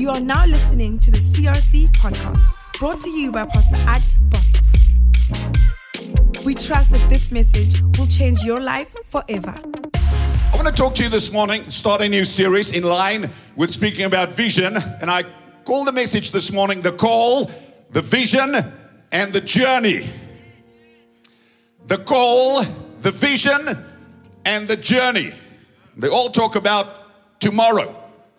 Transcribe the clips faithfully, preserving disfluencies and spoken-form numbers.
You are now listening to the C R C podcast, brought to you by Pastor Ad Boshoff. We trust that this message will change your life forever. I want to talk to you this morning, start a new series in line with speaking about vision. And I call the message this morning, the call, the vision, and the journey. The call, the vision, and the journey. They all talk about tomorrow.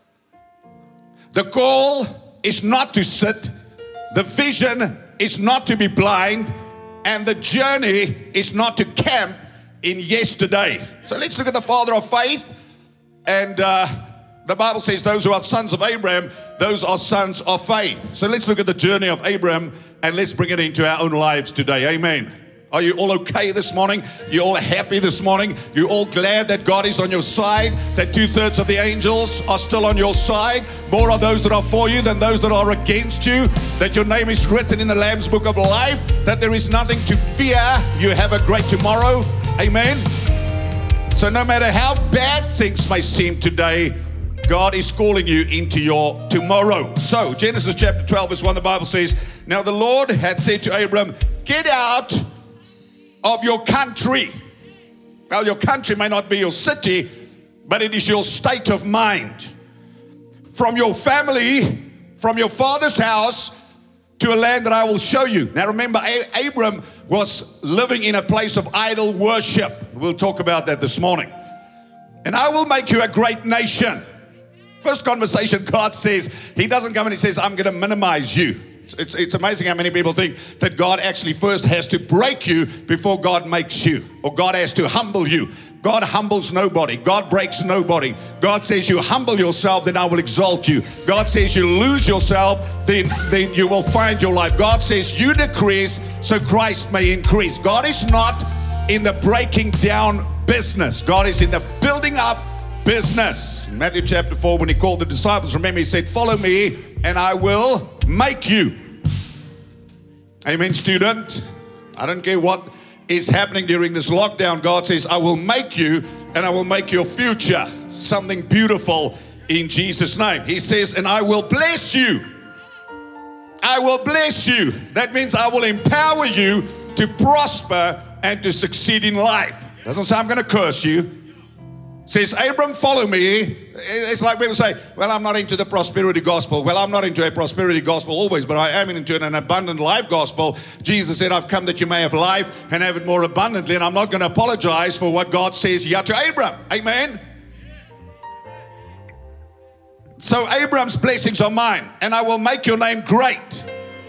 The call is not to sit. The vision is not to be blind. And the journey is not to camp in yesterday. So let's look at the father of faith. And uh, the Bible says those who are sons of Abraham, those are sons of faith. So let's look at the journey of Abraham and let's bring it into our own lives today. Amen. Are you all okay this morning? You all happy this morning? You all glad that God is on your side? That two-thirds of the angels are still on your side? More are those that are for you than those that are against you? That your name is written in the Lamb's Book of Life? That there is nothing to fear? You have a great tomorrow? Amen? So no matter how bad things may seem today, God is calling you into your tomorrow. So Genesis chapter twelve verse one, the Bible says, now the Lord had said to Abram, get out of your country. Well, your country may not be your city, but it is your state of mind. From your family, from your father's house, to a land that I will show you. Now remember, A- Abram was living in a place of idol worship. We'll talk about that this morning. And I will make you a great nation. First conversation, God says, He doesn't come and He says, I'm going to minimize you. It's, it's amazing how many people think that God actually first has to break you before God makes you, or God has to humble you. God humbles nobody. God breaks nobody. God says you humble yourself, then I will exalt you. God says you lose yourself, then, then you will find your life. God says you decrease so Christ may increase. God is not in the breaking down business. God is in the building up business. In Matthew chapter four, when He called the disciples, remember He said, follow me and I will make you. Amen, student. I don't care what is happening during this lockdown. God says, I will make you and I will make your future something beautiful in Jesus' name. He says, and I will bless you. I will bless you. That means I will empower you to prosper and to succeed in life. Doesn't say I'm going to curse you. Says, Abram, follow me. It's like people say, well, I'm not into the prosperity gospel. Well, I'm not into a prosperity gospel always, but I am into an abundant life gospel. Jesus said, I've come that you may have life and have it more abundantly. And I'm not going to apologize for what God says here to Abram. Amen. So Abram's blessings are mine, and I will make your name great.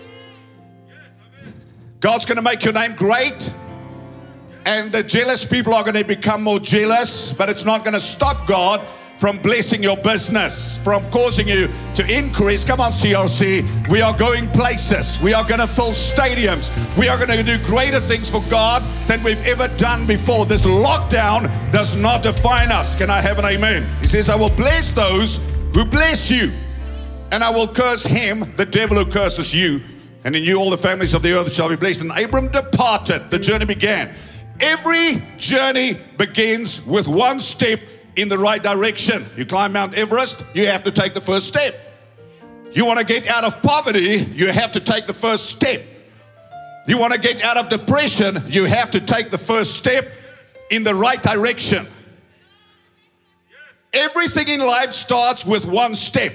God's going to make your name great. And the jealous people are going to become more jealous, but it's not going to stop God from blessing your business, from causing you to increase. Come on, C R C. We are going places. We are going to fill stadiums. We are going to do greater things for God than we've ever done before. This lockdown does not define us. Can I have an amen? He says, I will bless those who bless you, and I will curse him, the devil who curses you. And in you all the families of the earth shall be blessed. And Abram departed. The journey began. Every journey begins with one step in the right direction. You climb Mount Everest, you have to take the first step. You want to get out of poverty, you have to take the first step. You want to get out of depression, you have to take the first step in the right direction. Everything in life starts with one step.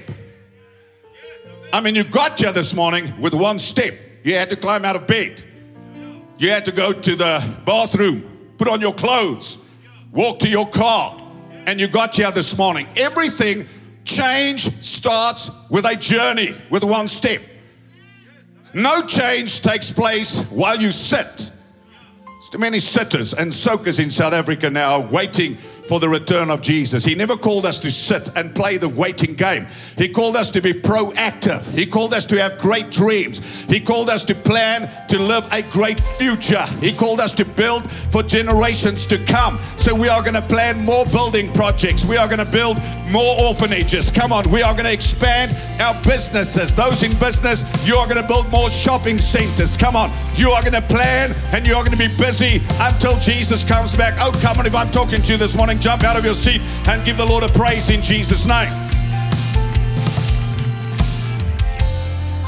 I mean, you got here this morning with one step. You had to climb out of bed. You had to go to the bathroom, put on your clothes, walk to your car, and you got here this morning. Everything, change starts with a journey, with one step. No change takes place while you sit. There's too many sitters and soakers in South Africa now waiting for the return of Jesus. He never called us to sit and play the waiting game. He called us to be proactive. He called us to have great dreams. He called us to plan to live a great future. He called us to build for generations to come. So we are going to plan more building projects. We are going to build more orphanages. Come on, we are going to expand our businesses. Those in business, you are going to build more shopping centers. Come on, you are going to plan and you are going to be busy until Jesus comes back. Oh, come on, if I'm talking to you this morning, jump out of your seat and give the Lord a praise in Jesus' name.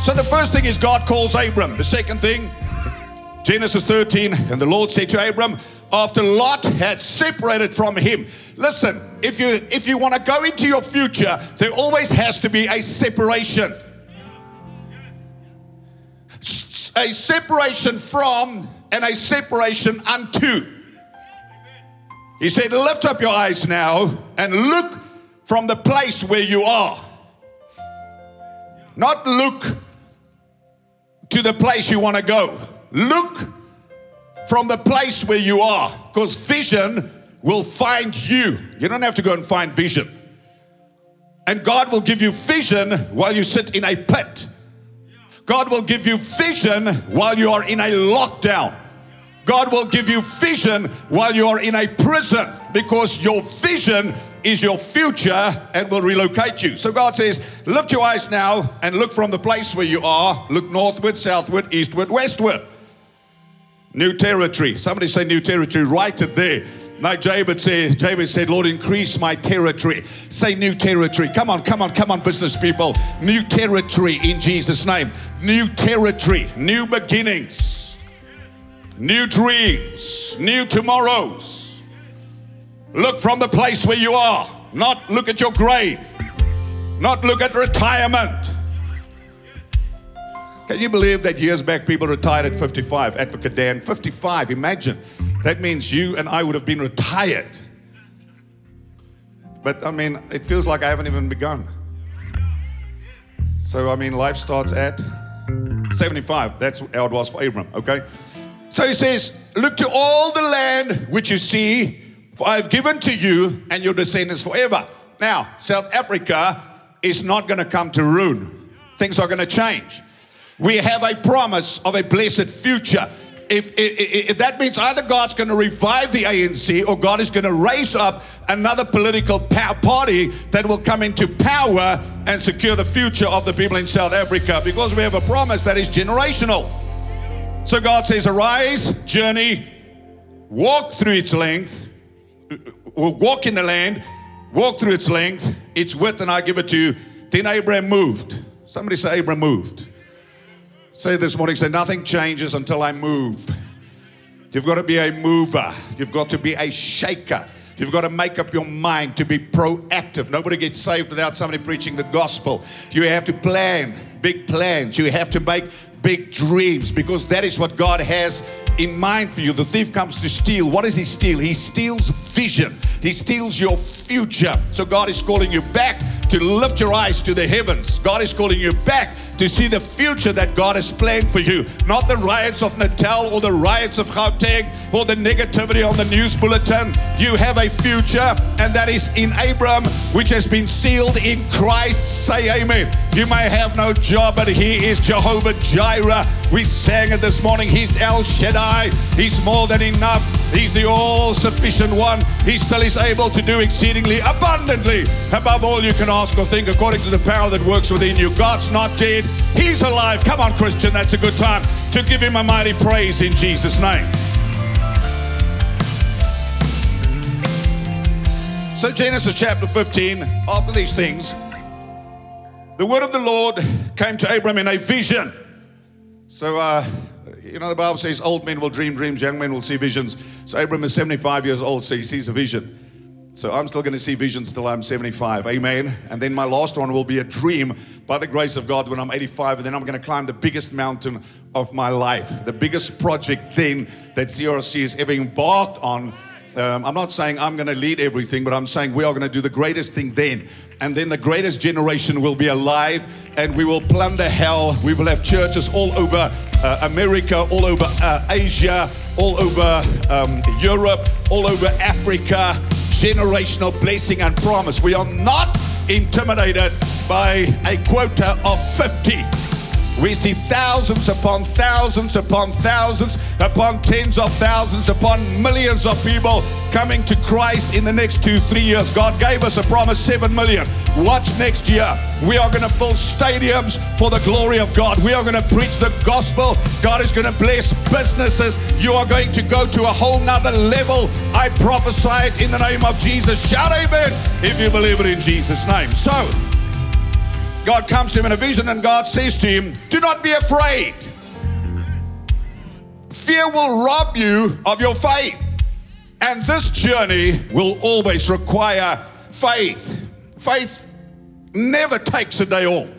So the first thing is God calls Abram. The second thing, Genesis thirteen, and the Lord said to Abram, after Lot had separated from him. Listen, if you if you want to go into your future, there always has to be a separation. A separation from and a separation unto. He said, lift up your eyes now and look from the place where you are. Not look to the place you want to go. Look from the place where you are, because vision will find you. You don't have to go and find vision. And God will give you vision while you sit in a pit. God will give you vision while you are in a lockdown. God will give you vision while you are in a prison, because your vision is your future and will relocate you. So God says, lift your eyes now and look from the place where you are. Look northward, southward, eastward, westward. New territory. Somebody say new territory. Write it there. Like Jabez said, Jabez said, Lord, increase my territory. Say new territory. Come on, come on, come on, business people. New territory in Jesus' name. New territory, new beginnings, new dreams, new tomorrows. Look from the place where you are. Not look at your grave. Not look at retirement. Can you believe that years back people retired at fifty-five? Advocate Dan, fifty-five, imagine. That means you and I would have been retired. But I mean, it feels like I haven't even begun. So I mean, life starts at seventy-five. That's how it was for Abram, okay? So he says, look to all the land which you see, for I have given to you and your descendants forever. Now, South Africa is not going to come to ruin. Things are going to change. We have a promise of a blessed future. If, if, if that means either God's going to revive the A N C or God is going to raise up another political party that will come into power and secure the future of the people in South Africa, because we have a promise that is generational. So God says, arise, journey, walk through its length, walk in the land, walk through its length, its width, and I give it to you. Then Abraham moved. Somebody say Abraham moved. Say this morning, say nothing changes until I move. You've got to be a mover. You've got to be a shaker. You've got to make up your mind to be proactive. Nobody gets saved without somebody preaching the gospel. You have to plan big plans. You have to make big dreams, because that is what God has in mind for you. The thief comes to steal. What does he steal? He steals vision. He steals your future. So God is calling you back to lift your eyes to the heavens. God is calling you back to see the future that God has planned for you. Not the riots of Natal or the riots of Gauteng or the negativity on the news bulletin. You have a future, and that is in Abram, which has been sealed in Christ. Say amen. You may have no job, but he is Jehovah Jireh. We sang it this morning. He's El Shaddai. He's more than enough. He's the all-sufficient one. He still is able to do exceedingly abundantly above all you can ask or think, according to the power that works within you. God's not dead. He's alive. Come on, Christian. That's a good time to give him a mighty praise in Jesus' name. So Genesis chapter fifteen, after these things, the word of the Lord came to Abram in a vision. So, uh, you know, the Bible says old men will dream dreams, young men will see visions. So Abram is seventy-five years old, so he sees a vision. So I'm still going to see visions till I'm seventy-five. Amen. And then my last one will be a dream by the grace of God when I'm eighty-five. And then I'm going to climb the biggest mountain of my life. The biggest project then that C R C has ever embarked on. Um, I'm not saying I'm going to lead everything, but I'm saying we are going to do the greatest thing then. And then the greatest generation will be alive, and we will plunder hell. We will have churches all over uh, America, all over uh, Asia, all over um, Europe, all over Africa. Generational blessing and promise. We are not intimidated by a quota of fifty. We see thousands upon thousands upon thousands upon tens of thousands upon millions of people coming to Christ in the next two, three years. God gave us a promise, seven million. Watch next year. We are going to fill stadiums for the glory of God. We are going to preach the gospel. God is going to bless businesses. You are going to go to a whole nother level. I prophesy it in the name of Jesus. Shout amen if you believe it in Jesus' name. So, God comes to him in a vision and God says to him, do not be afraid. Fear will rob you of your faith. And this journey will always require faith. Faith never takes a day off.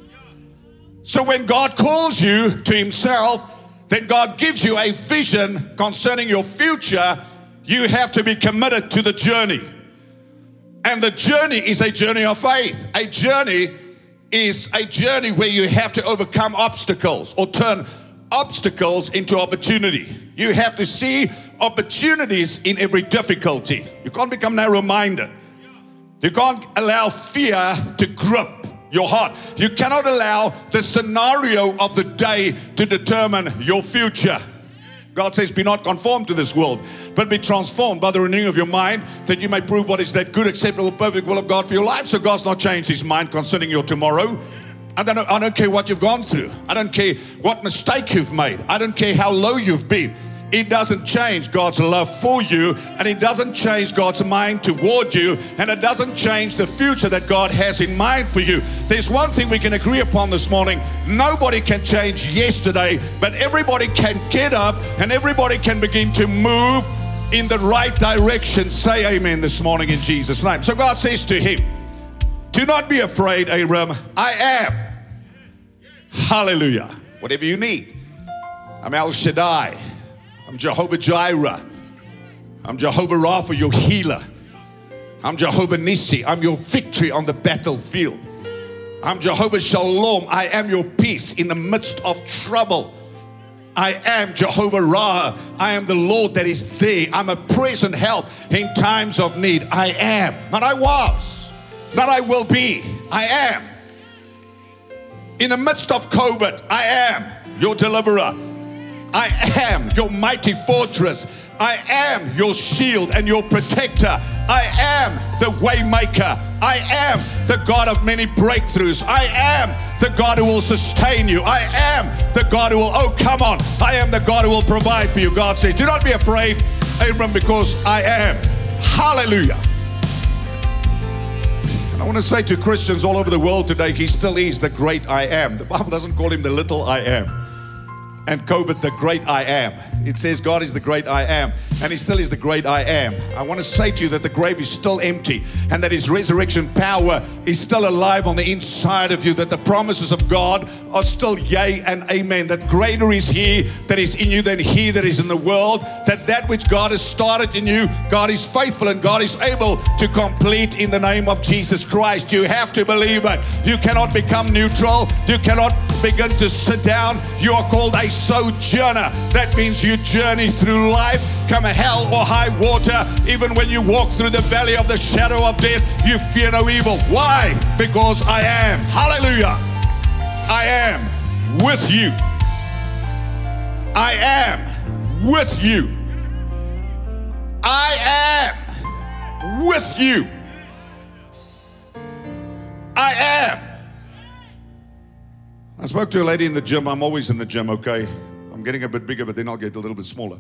So when God calls you to himself, then God gives you a vision concerning your future. You have to be committed to the journey. And the journey is a journey of faith. A journey is a journey where you have to overcome obstacles or turn obstacles into opportunity. You have to see opportunities in every difficulty. You can't become narrow-minded. You can't allow fear to grip your heart. You cannot allow the scenario of the day to determine your future. God says, be not conformed to this world, but be transformed by the renewing of your mind, that you may prove what is that good, acceptable, perfect will of God for your life. So God's not changed his mind concerning your tomorrow. I don't know, I don't care what you've gone through. I don't care what mistake you've made. I don't care how low you've been. It doesn't change God's love for you, and it doesn't change God's mind toward you, and it doesn't change the future that God has in mind for you. There's one thing we can agree upon this morning. Nobody can change yesterday, but everybody can get up and everybody can begin to move in the right direction. Say amen this morning in Jesus' name. So God says to him, do not be afraid, Abram. I am. Hallelujah. Whatever you need. I'm El Shaddai. I'm Jehovah Jireh. I'm Jehovah Rapha, your healer. I'm Jehovah Nissi. I'm your victory on the battlefield. I'm Jehovah Shalom. I am your peace in the midst of trouble. I am Jehovah Ra. I am the Lord that is there. I'm a present help in times of need. I am. Not I was. Not I will be. I am. In the midst of COVID, I am your deliverer. I am your mighty fortress. I am your shield and your protector. I am the way maker. I am the God of many breakthroughs. I am the God who will sustain you. I am the God who will, oh, come on. I am the God who will provide for you. God says, do not be afraid, Abram, because I am. Hallelujah. And I want to say to Christians all over the world today, he still is the great I am. The Bible doesn't call him the little I am. And COVID, the great I am. It says God is the great I am, and he still is the great I am. I want to say to you that the grave is still empty, and that his resurrection power is still alive on the inside of you, that the promises of God are still yea and amen, that greater is he that is in you than he that is in the world, that that which God has started in you, God is faithful and God is able to complete in the name of Jesus Christ. You have to believe it. You cannot become neutral. You cannot begin to sit down. You are called a sojourner. That means you journey through life, come hell or high water. Even when you walk through the valley of the shadow of death, you fear no evil. Why? Because I am. Hallelujah. I am with you. I am with you. I am with you. I am. I spoke to a lady in the gym. I'm always in the gym, okay? I'm getting a bit bigger, but then I'll get a little bit smaller.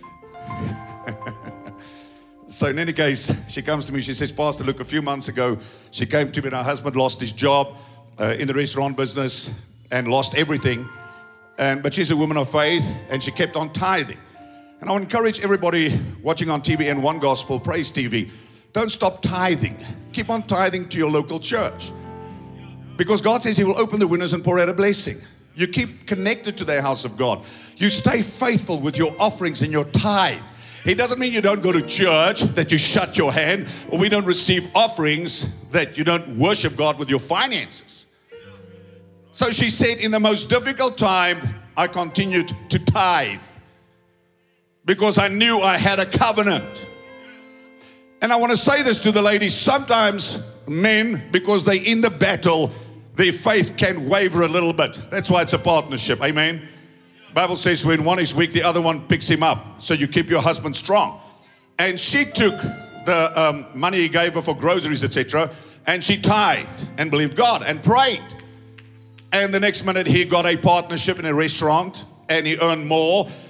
So in any case, she comes to me, she says, Pastor, look, a few months ago, she came to me and her husband lost his job uh, in the restaurant business and lost everything. And But she's a woman of faith and she kept on tithing. And I want to encourage everybody watching on T V N One Gospel, Praise T V, don't stop tithing. Keep on tithing to your local church. Because God says he will open the windows and pour out a blessing. You keep connected to the house of God. You stay faithful with your offerings and your tithe. It doesn't mean you don't go to church, that you shut your hand, or we don't receive offerings, that you don't worship God with your finances. So she said, in the most difficult time, I continued to tithe. Because I knew I had a covenant. And I want to say this to the ladies. Sometimes men, because they're in the battle, their faith can waver a little bit. That's why it's a partnership. Amen. The Bible says when one is weak, the other one picks him up. So you keep your husband strong. And she took the um, money he gave her for groceries, et cetera, and she tithed and believed God and prayed. And the next minute he got a partnership in a restaurant and he earned more.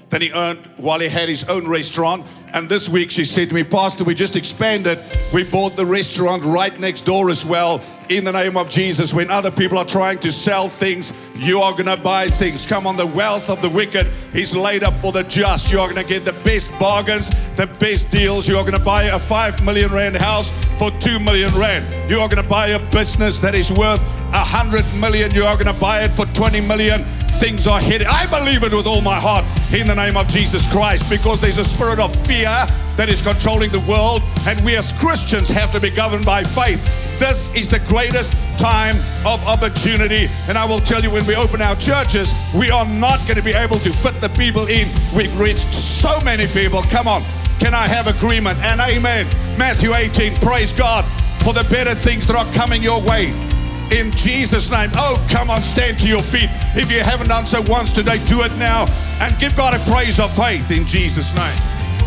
than he earned while he had his own restaurant. And this week she said to me, Pastor, we just expanded. We bought the restaurant right next door as well. In the name of Jesus, when other people are trying to sell things, you are going to buy things. Come on, the wealth of the wicked is laid up for the just. You are going to get the best bargains, the best deals. You are going to buy a five million rand house for two million rand. You are going to buy a business that is worth a hundred million. You are going to buy it for twenty million. Things are headed. I believe it with all my heart in the name of Jesus Christ, because there's a spirit of fear that is controlling the world, and we as Christians have to be governed by faith. This is the greatest time of opportunity, and I will tell you, when we open our churches, we are not going to be able to fit the people in. We've reached so many people. Come on, can I have agreement and amen? Matthew eighteen, praise God for the better things that are coming your way. In Jesus' name. Oh, come on, stand to your feet. If you haven't done so once today, do it now and give God a praise of faith in Jesus' name.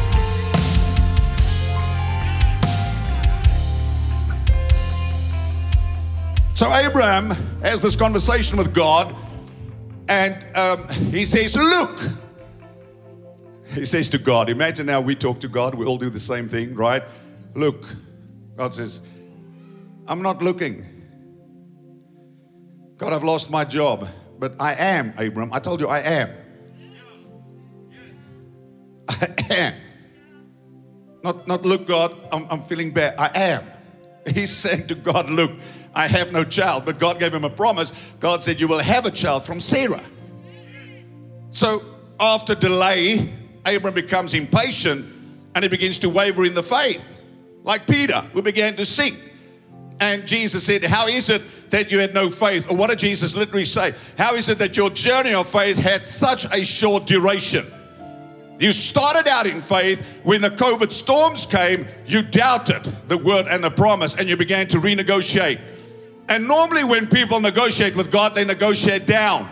So Abraham has this conversation with God, and um, he says, look. He says to God, imagine now we talk to God, we all do the same thing, right? Look. God says, I'm not looking. God, I've lost my job, but I am, Abram. I told you I am. I am. Not, not look, God, I'm, I'm feeling bad. I am. He's saying to God, look, I have no child, but God gave him a promise. God said, you will have a child from Sarah. So after delay, Abram becomes impatient and he begins to waver in the faith. Like Peter, who began to sink. And Jesus said, how is it that you had no faith? Or what did Jesus literally say? How is it that your journey of faith had such a short duration? You started out in faith. When the COVID storms came, you doubted the word and the promise, and you began to renegotiate. And normally when people negotiate with God, they negotiate down.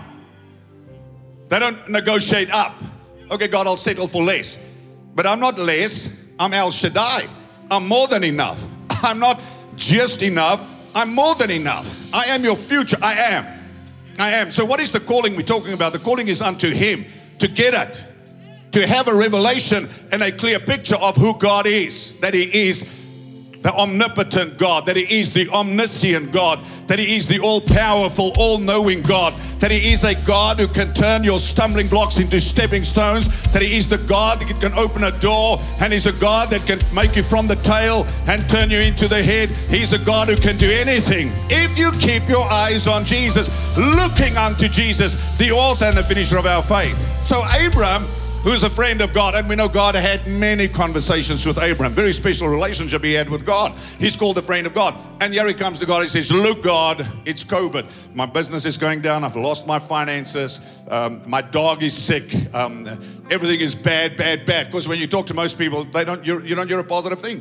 They don't negotiate up. Okay, God, I'll settle for less. But I'm not less. I'm El Shaddai. I'm more than enough. I'm not just enough. I'm more than enough. I am your future. I am. I am. So what is the calling we're talking about? The calling is unto him to get it, to have a revelation and a clear picture of who God is, that he is the omnipotent God, that he is the omniscient God, that he is the all-powerful, all-knowing God, that he is a God who can turn your stumbling blocks into stepping stones, that he is the God that can open a door, and he's a God that can make you from the tail and turn you into the head. He's a God who can do anything if you keep your eyes on Jesus, looking unto Jesus, the author and the finisher of our faith. So Abraham, who's a friend of God, and we know God had many conversations with Abraham, very special relationship he had with God. He's called the friend of God. And here he comes to God, he says, look God, it's COVID. My business is going down, I've lost my finances, um, my dog is sick, um, everything is bad, bad, bad. Because when you talk to most people, they don't, you you don't hear a positive thing.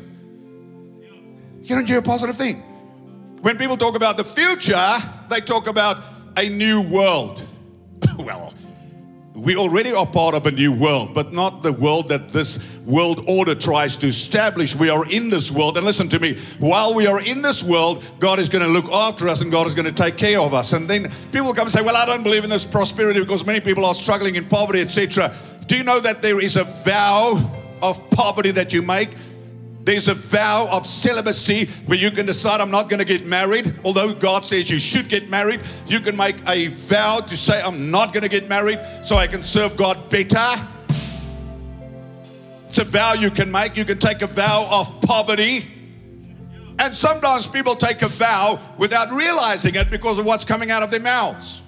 You don't hear a positive thing. When people talk about the future, they talk about a new world. Well, we already are part of a new world, but not the world that this world order tries to establish. We are in this world, and listen to me, while we are in this world, God is going to look after us and God is going to take care of us. And then people come and say, well, I don't believe in this prosperity because many people are struggling in poverty, et cetera. Do you know that there is a vow of poverty that you make? There's a vow of celibacy where you can decide, I'm not going to get married. Although God says you should get married, you can make a vow to say, I'm not going to get married so I can serve God better. It's a vow you can make. You can take a vow of poverty. And sometimes people take a vow without realizing it because of what's coming out of their mouths.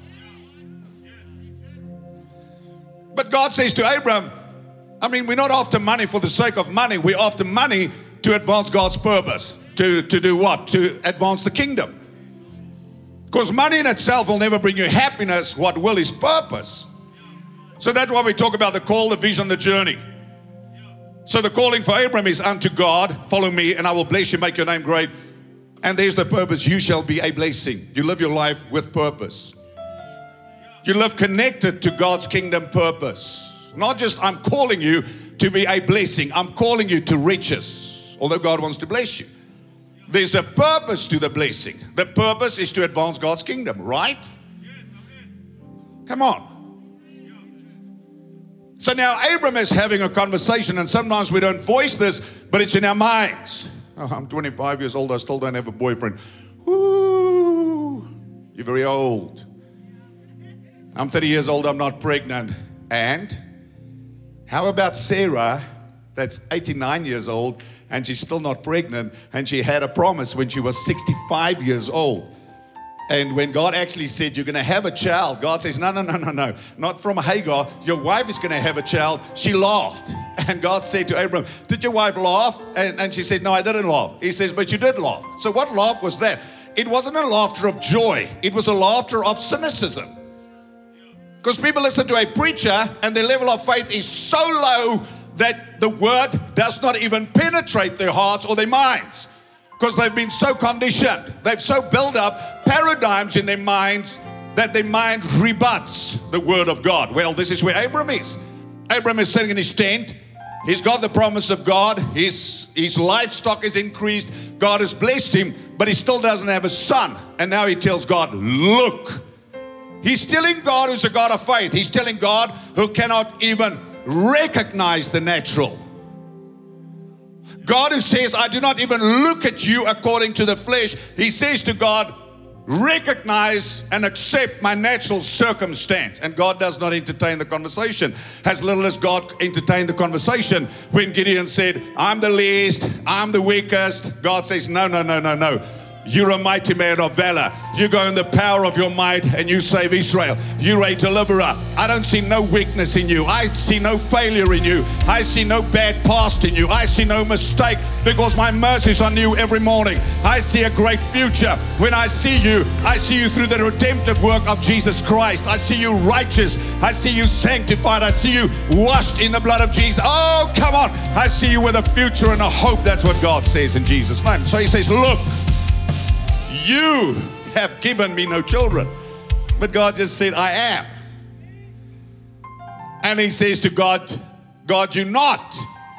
But God says to Abraham, I mean, we're not after money for the sake of money. We're after money to advance God's purpose. To, to do what? To advance the kingdom. Because money in itself will never bring you happiness. What will is purpose. So that's why we talk about the call, the vision, the journey. So the calling for Abraham is unto God. Follow me and I will bless you, make your name great. And there's the purpose. You shall be a blessing. You live your life with purpose. You live connected to God's kingdom purpose. Not just I'm calling you to be a blessing. I'm calling you to riches. Although God wants to bless you. There's a purpose to the blessing. The purpose is to advance God's kingdom, right? Come on. So So now Abram is having a conversation, and sometimes we don't voice this, but it's in our minds. Oh, I'm twenty-five years old, I still don't have a boyfriend. Woo, you're very old. I'm thirty years old, I'm not pregnant. And how about Sarah, that's eighty-nine years old, and she's still not pregnant, and she had a promise when she was sixty-five years old. And when God actually said, you're going to have a child, God says, no, no, no, no, no, not from Hagar. Your wife is going to have a child. She laughed. And God said to Abram, did your wife laugh? And, and she said, no, I didn't laugh. He says, but you did laugh. So what laugh was that? It wasn't a laughter of joy. It was a laughter of cynicism. Because people listen to a preacher and their level of faith is so low that the word does not even penetrate their hearts or their minds. Because they've been so conditioned. They've so built up paradigms in their minds that their mind rebuts the word of God. Well, this is where Abram is. Abram is sitting in his tent. He's got the promise of God. His, his livestock is increased. God has blessed him, but he still doesn't have a son. And now he tells God, look. He's telling God who's a God of faith. He's telling God who cannot even recognize the natural. God who says, I do not even look at you according to the flesh. He says to God, recognize and accept my natural circumstance. And God does not entertain the conversation. As little as God entertained the conversation when Gideon said, I'm the least, I'm the weakest. God says, no, no, no, no, no. You're a mighty man of valor. You go in the power of your might and you save Israel. You're a deliverer. I don't see no weakness in you. I see no failure in you. I see no bad past in you. I see no mistake because my mercies are new every morning. I see a great future. When I see you, I see you through the redemptive work of Jesus Christ. I see you righteous. I see you sanctified. I see you washed in the blood of Jesus. Oh, come on. I see you with a future and a hope. That's what God says in Jesus' name. So he says, look, you have given me no children. But God just said, I am. And he says to God, God, you not.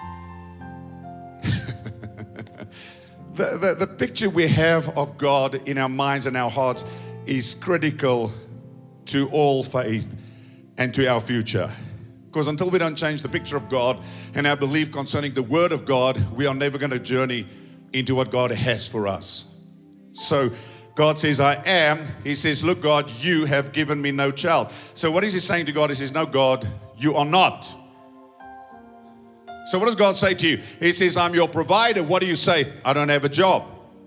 the, the, the picture we have of God in our minds and our hearts is critical to all faith and to our future. Because until we don't change the picture of God and our belief concerning the Word of God, we are never going to journey into what God has for us. So God says, I am. He says, look, God, you have given me no child. So what is he saying to God? He says, no, God, you are not. So what does God say to you? He says, I'm your provider. What do you say? I don't have a job.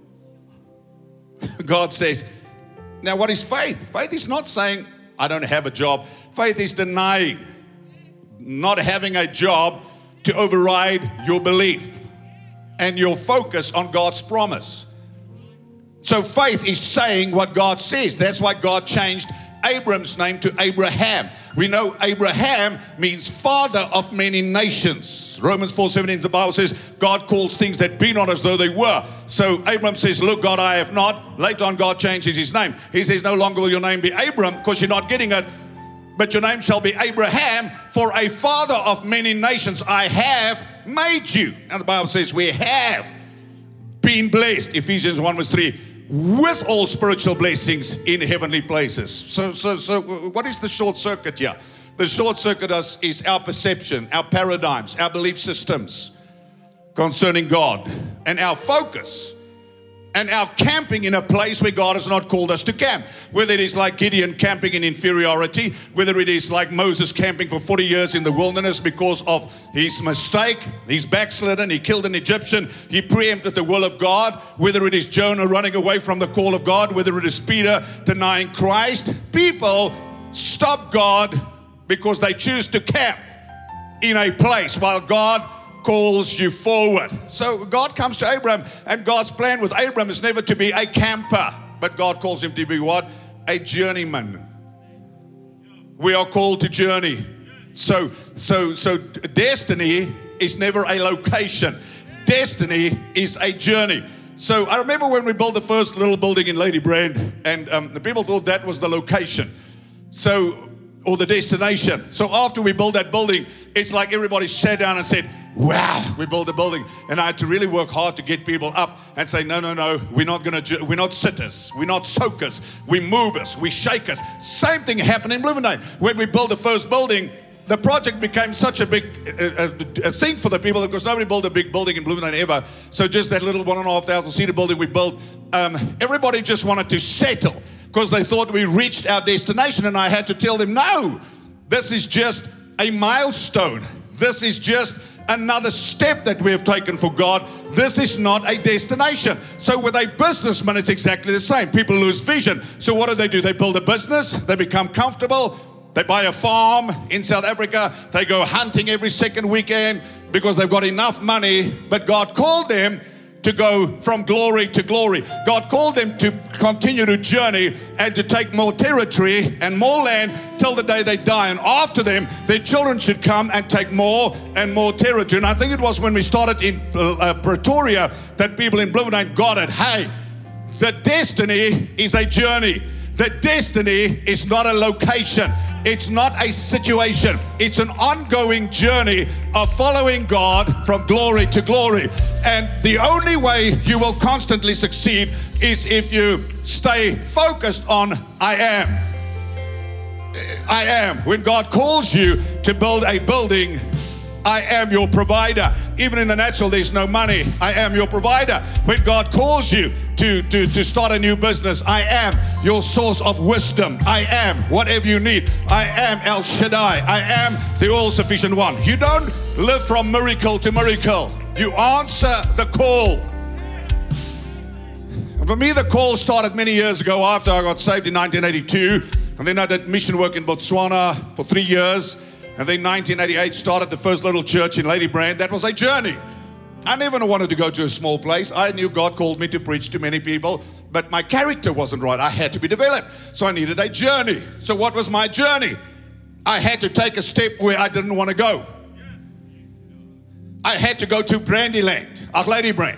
God says, now what is faith? Faith is not saying, I don't have a job. Faith is denying not having a job to override your belief and your focus on God's promise. So faith is saying what God says. That's why God changed Abram's name to Abraham. We know Abraham means father of many nations. Romans four seventeen, the Bible says, God calls things that be not as though they were. So Abram says, look, God, I have not. Later on, God changes his name. He says, no longer will your name be Abram, because you're not getting it, but your name shall be Abraham, for a father of many nations I have made you. And the Bible says we have been blessed, Ephesians one verse three, with all spiritual blessings in heavenly places. So, so, so what is the short circuit here? The short circuit is, is our perception, our paradigms, our belief systems concerning God, and our focus, and our camping in a place where God has not called us to camp. Whether it is like Gideon camping in inferiority, whether it is like Moses camping for forty years in the wilderness because of his mistake, he's backslidden, he killed an Egyptian, he preempted the will of God, whether it is Jonah running away from the call of God, whether it is Peter denying Christ, people stop God because they choose to camp in a place while God calls you forward. So God comes to Abram, and God's plan with Abram is never to be a camper, but God calls him to be what? A journeyman. We are called to journey. So, so, so destiny is never a location. Destiny is a journey. So I remember when we built the first little building in Lady Brand, and um, the people thought that was the location. So, or the destination. So after we built that building, it's like everybody sat down and said, wow, we built a building. And I had to really work hard to get people up and say, no, no, no, we're not going to, we're not sitters, we're not soakers, we movers, we shakers. Same thing happened in Bloemfontein. When we built the first building, the project became such a big a, a, a thing for the people because nobody built a big building in Bloemfontein ever. So just that little one and a half thousand seater building we built, um, everybody just wanted to settle because they thought we reached our destination. And I had to tell them, no, this is just a milestone. This is just another step that we have taken for God. This is not a destination. So with a businessman, it's exactly the same. People lose vision. So what do they do? They build a business. They become comfortable. They buy a farm in South Africa. They go hunting every second weekend because they've got enough money. But God called them to go from glory to glory. God called them to continue to journey and to take more territory and more land till the day they die. And after them, their children should come and take more and more territory. And I think it was when we started in uh, Pretoria that people in Bloemfontein got it. Hey, the destiny is a journey. The destiny is not a location. It's not a situation. It's an ongoing journey of following God from glory to glory. And the only way you will constantly succeed is if you stay focused on I am. I am. When God calls you to build a building, I am your provider. Even in the natural, there's no money. I am your provider. When God calls you to, to, to start a new business, I am your source of wisdom. I am whatever you need. I am El Shaddai. I am the all-sufficient one. You don't live from miracle to miracle. You answer the call. For me, the call started many years ago after I got saved in nineteen eighty-two. And then I did mission work in Botswana for three years. And then nineteen eighty-eight started the first little church in Ladybrand. That was a journey. I never wanted to go to a small place. I knew God called me to preach to many people, but my character wasn't right. I had to be developed. So I needed a journey. So what was my journey? I had to take a step where I didn't want to go. I had to go to Brandyland, Ach Ladybrand.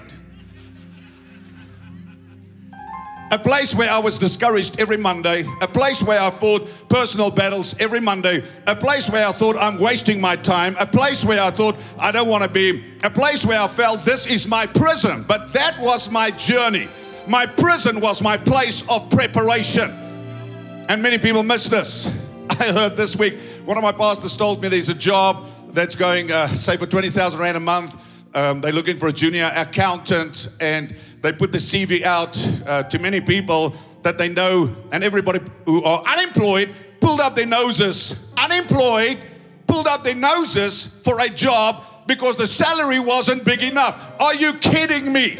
A place where I was discouraged every Monday. A place where I fought personal battles every Monday. A place where I thought I'm wasting my time. A place where I thought I don't want to be. A place where I felt this is my prison. But that was my journey. My prison was my place of preparation. And many people miss this. I heard this week, one of my pastors told me there's a job that's going, uh, say, for twenty thousand rand a month. Um, they're looking for a junior accountant, and they put the C V out uh, to many people that they know, and everybody who are unemployed pulled up their noses. Unemployed pulled up their noses for a job because the salary wasn't big enough. Are you kidding me?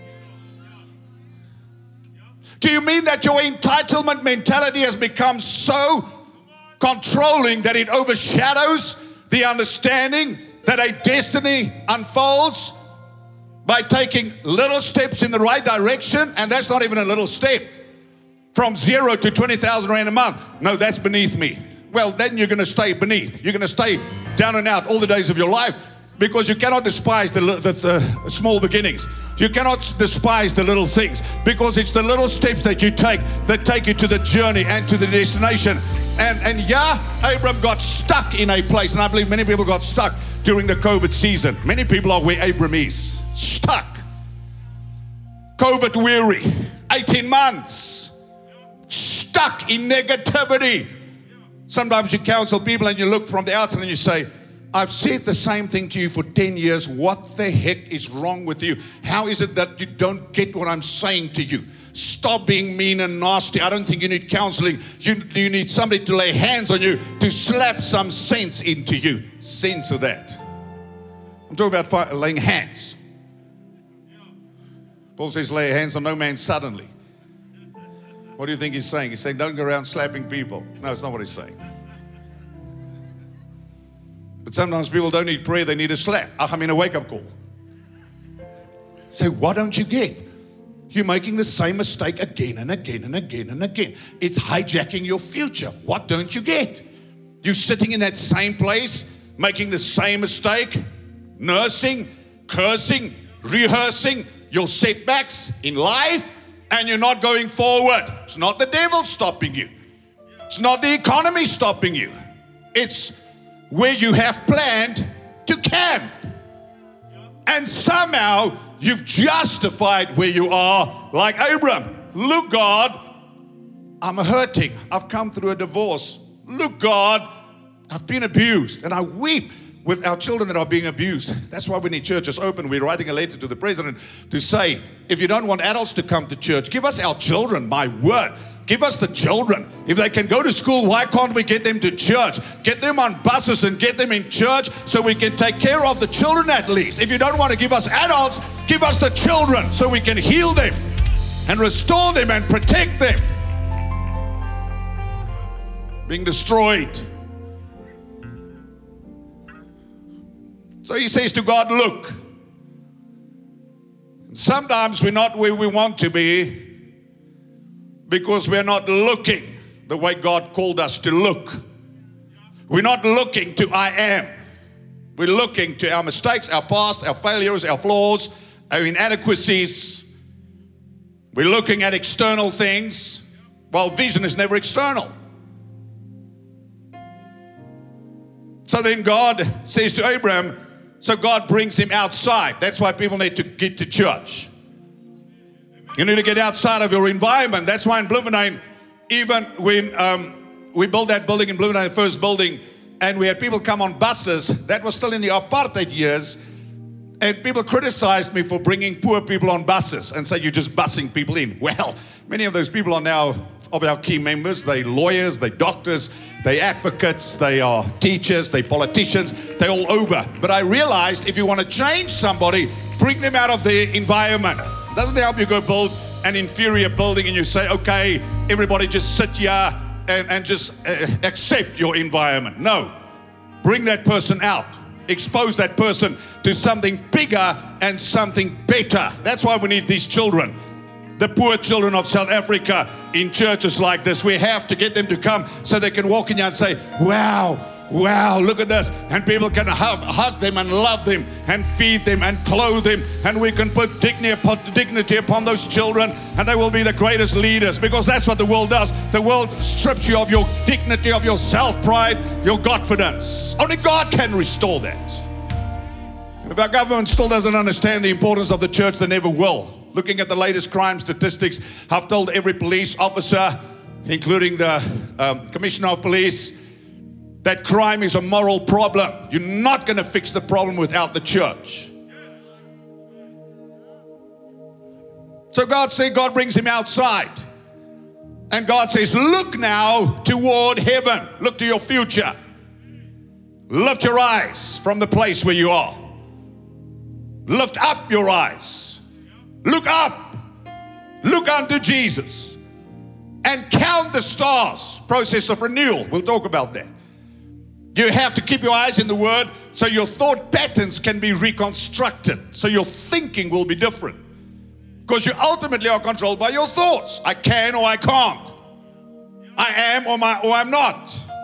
Do you mean that your entitlement mentality has become so controlling that it overshadows the understanding that a destiny unfolds by taking little steps in the right direction? And that's not even a little step. From zero to twenty thousand rand a month. No, that's beneath me. Well, then you're going to stay beneath. You're going to stay down and out all the days of your life because you cannot despise the, the, the small beginnings. You cannot despise the little things because it's the little steps that you take that take you to the journey and to the destination. And, and yeah, Abram got stuck in a place, and I believe many people got stuck during the COVID season. Many people are where Abram is, stuck. COVID weary, eighteen months, stuck in negativity. Sometimes you counsel people and you look from the outside and you say, I've said the same thing to you for ten years. What the heck is wrong with you? How is it that you don't get what I'm saying to you? Stop being mean and nasty. I don't think you need counseling. You, you need somebody to lay hands on you, to slap some sense into you. Sense of that. I'm talking about fire, laying hands. Paul says, lay hands on no man suddenly. What do you think he's saying? He's saying, don't go around slapping people. No, it's not what he's saying. But sometimes people don't need prayer, they need a slap. I mean, a wake-up call. Say, what don't you get? You're making the same mistake again and again and again and again. It's hijacking your future. What don't you get? You're sitting in that same place, making the same mistake, nursing, cursing, rehearsing your setbacks in life, and you're not going forward. It's not the devil stopping you. It's not the economy stopping you. It's where you have planned to camp. And somehow you've justified where you are, like Abram. Look, God, I'm hurting. I've come through a divorce. Look, God, I've been abused, and I weep with our children that are being abused. That's why we need churches open. We're writing a letter to the president to say, if you don't want adults to come to church, give us our children, my word. Give us the children. If they can go to school, why can't we get them to church? Get them on buses and get them in church so we can take care of the children at least. If you don't want to give us adults, give us the children so we can heal them and restore them and protect them. Being destroyed. So he says to God, look. Sometimes we're not where we want to be because we're not looking the way God called us to look. We're not looking to I am. We're looking to our mistakes, our past, our failures, our flaws, our inadequacies. We're looking at external things. Well, vision is never external. So then God says to Abraham, so God brings him outside. That's why people need to get to church. You need to get outside of your environment. That's why in Bloemfontein, even when um, we built that building in Bloemfontein, the first building, and we had people come on buses, that was still in the apartheid years, and people criticized me for bringing poor people on buses and say, you're just busing people in. Well, many of those people are now of our key members. They're lawyers, they're doctors, they're advocates, they are teachers, they're politicians, they're all over. But I realized if you want to change somebody, bring them out of their environment. It doesn't help you go build an inferior building and you say, okay, everybody just sit here and, and just uh, accept your environment. No, bring that person out. Expose that person to something bigger and something better. That's why we need these children. The poor children of South Africa in churches like this. We have to get them to come so they can walk in here and say, wow, wow, look at this. And people can hug, hug them and love them and feed them and clothe them. And we can put dignity upon those children and they will be the greatest leaders, because that's what the world does. The world strips you of your dignity, of your self-pride, your confidence. Only God can restore that. And if our government still doesn't understand the importance of the church, they never will. Looking at the latest crime statistics, I've told every police officer, including the um, commissioner of police, that crime is a moral problem. You're not going to fix the problem without the church. So God said, God brings him outside. And God says, look now toward heaven. Look to your future. Lift your eyes from the place where you are. Lift up your eyes. Look up. Look unto Jesus. And count the stars. Process of renewal. We'll talk about that. You have to keep your eyes in the Word so your thought patterns can be reconstructed. So your thinking will be different. Because you ultimately are controlled by your thoughts. I can or I can't. I am or, my, or I'm not.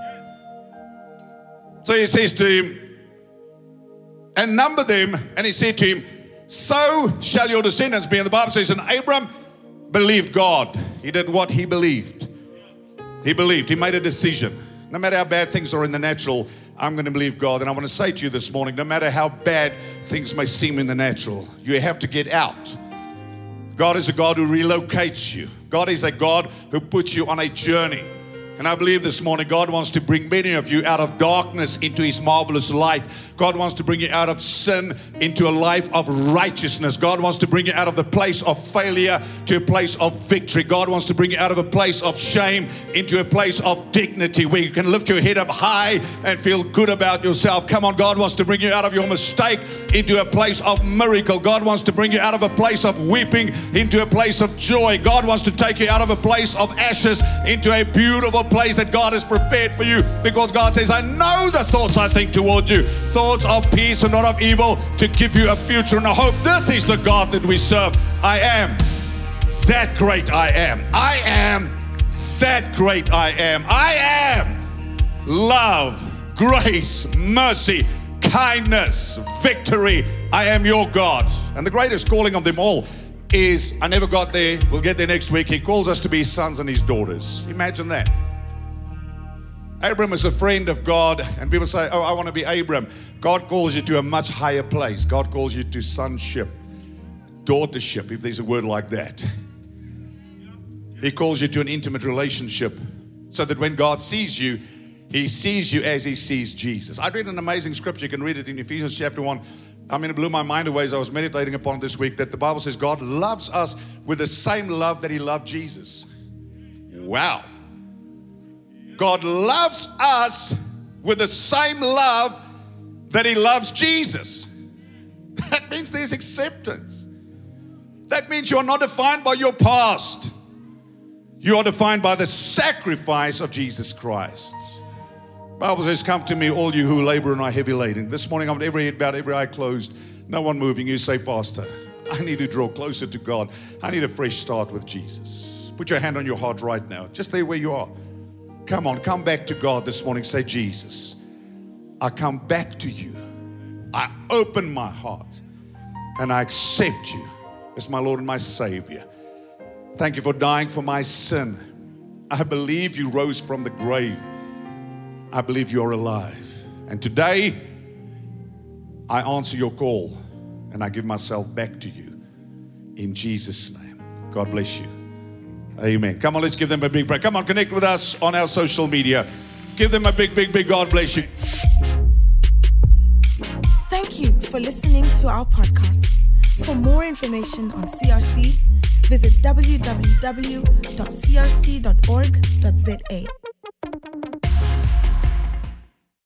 So he says to him, and number them. And he said to him, so shall your descendants be. And the Bible says, and Abram believed God. He did what he believed. He believed. He made a decision. No matter how bad things are in the natural, I'm going to believe God. And I want to say to you this morning, no matter how bad things may seem in the natural, you have to get out. God is a God who relocates you. God is a God who puts you on a journey. And I believe this morning God wants to bring many of you out of darkness into His marvelous light. God wants to bring you out of sin into a life of righteousness. God wants to bring you out of the place of failure to a place of victory. God wants to bring you out of a place of shame into a place of dignity where you can lift your head up high and feel good about yourself. Come on, God wants to bring you out of your mistake into a place of miracle. God wants to bring you out of a place of weeping into a place of joy. God wants to take you out of a place of ashes into a beautiful place that God has prepared for you, because God says, I know the thoughts I think toward you, thoughts of peace and not of evil, to give you a future and a hope. This is the God that we serve. I am that great I am. I am that great I am. I am love, grace, mercy, kindness, victory. I am your God. And the greatest calling of them all is, I never got there, we'll get there next week. He calls us to be His sons and His daughters. Imagine that. Abram is a friend of God, and people say, oh, I want to be Abram. God calls you to a much higher place. God calls you to sonship, daughtership, if there's a word like that. He calls you to an intimate relationship so that when God sees you, He sees you as he sees Jesus. I read an amazing scripture. You can read it in Ephesians chapter one. I mean, it blew my mind away as I was meditating upon it this week, that the Bible says God loves us with the same love that he loved Jesus. Wow. God loves us with the same love that he loves Jesus. That means there's acceptance. That means you're not defined by your past. You are defined by the sacrifice of Jesus Christ. The Bible says, come to me, all you who labor and are heavy laden. This morning, I'm every head bowed, every eye closed, no one moving. You say, Pastor, I need to draw closer to God. I need a fresh start with Jesus. Put your hand on your heart right now, just there where you are. Come on, come back to God this morning. Say, Jesus, I come back to you. I open my heart and I accept you as my Lord and my Savior. Thank you for dying for my sin. I believe you rose from the grave. I believe you're alive. And today, I answer your call and I give myself back to you in Jesus' name. God bless you. Amen. Come on, let's give them a big break. Come on, connect with us on our social media. Give them a big, big, big God bless you. Thank you for listening to our podcast. For more information on C R C, visit w w w dot c r c dot org dot z a.